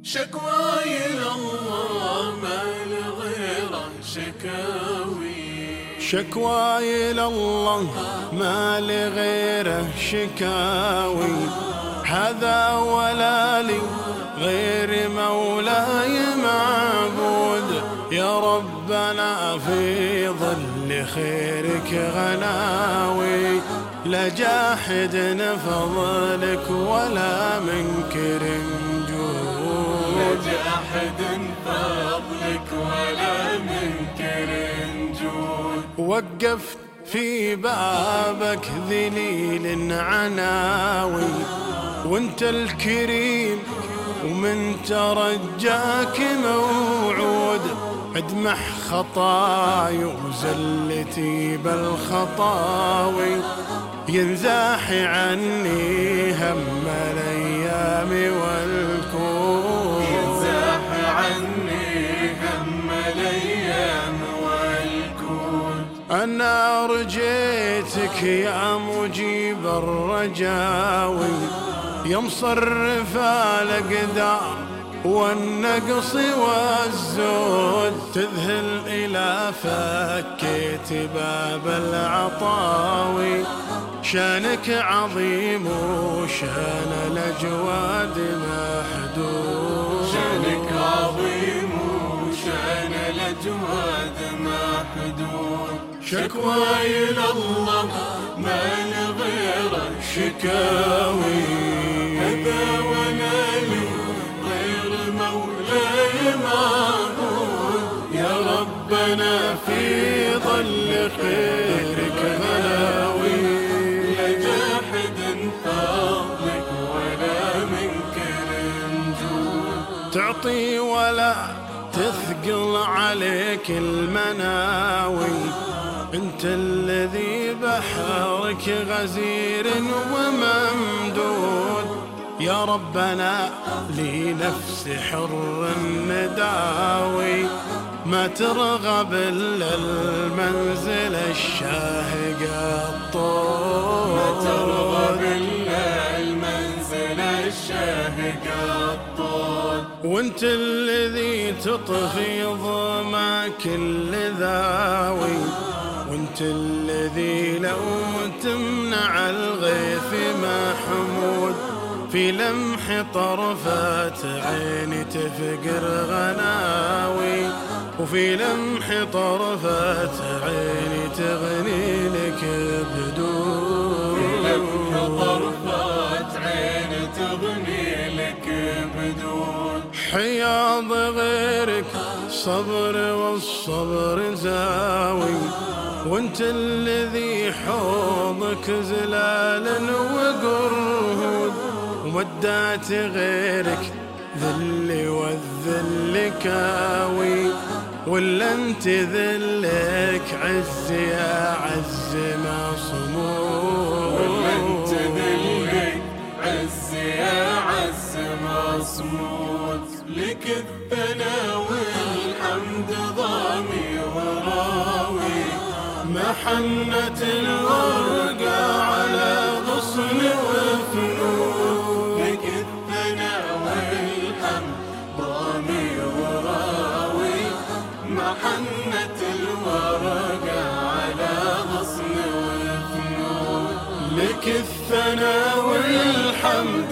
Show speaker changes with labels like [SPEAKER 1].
[SPEAKER 1] شكواي إلى الله ما لغيره شكاوي،
[SPEAKER 2] شكواي إلى الله ما لغيره شكاوي، هذا ولا لي غير مولاي معبود. يا ربنا في ظل خيرك غناوي، لا جاحد فضلك ولا منكر جود،
[SPEAKER 1] لا جاحد فضلك ولا منكر جود.
[SPEAKER 2] وقفت في بابك ذليل عناوي، وانت الكريم ومن ترجاك موعود. ادمح خطاي وزلتي بالخطاوي، ينزاح عني هم الايام والكون،
[SPEAKER 1] ينزاح عني هم الايام والكون.
[SPEAKER 2] انا رجيتك يا مجيب الرجاوي، يا مصرف الاقدار والنقص والزود. تذهل إلى فكيت باب العطاوي، شانك عظيم وشان الأجواد محدود،
[SPEAKER 1] شانك عظيم وشان الأجواد محدود. شكواي إلى الله ما لغيره شكاوي، هذا ونالي غير مولاي معبود. يا ربنا في ظل خيرك غلاوي، لا جاحد فضلك ولا منكر جود.
[SPEAKER 2] تعطي ولا تثقل عليك المناوي، انت الذي بحرك غزير وممدود. يا ربنا لي نفس حر نداوي، ما ترغب إلا المنزل الشاهق الطود،
[SPEAKER 1] ما ترغب إلا المنزل الشاهق الطود.
[SPEAKER 2] وانت الذي تطفي ظما كل ذاوي، وانت الذي لو تمنع الغيث محمود. في لمح طرفات عيني تفقر غناوي، وفي لمح طرفات عيني تغني لك بدون،
[SPEAKER 1] في لمح طرفات عيني تغني لك بدون.
[SPEAKER 2] حياض غيرك صبر والصبر زاوي، وانت الذي حوضك زلال وقرهود. ومدات غيرك ذل والذل كاوي، ولا انت ذلك عز يا عز ما صمود،
[SPEAKER 1] ولا انت ذلك عز يا عز ما صمود. لك الثناء والحمد ضامي وراوي، محنة الورقة على غصن وفنود. لك الثناء والحمد ضامي وراوي، محنة الورقة على غصن وفنود. لك الثناء والحمد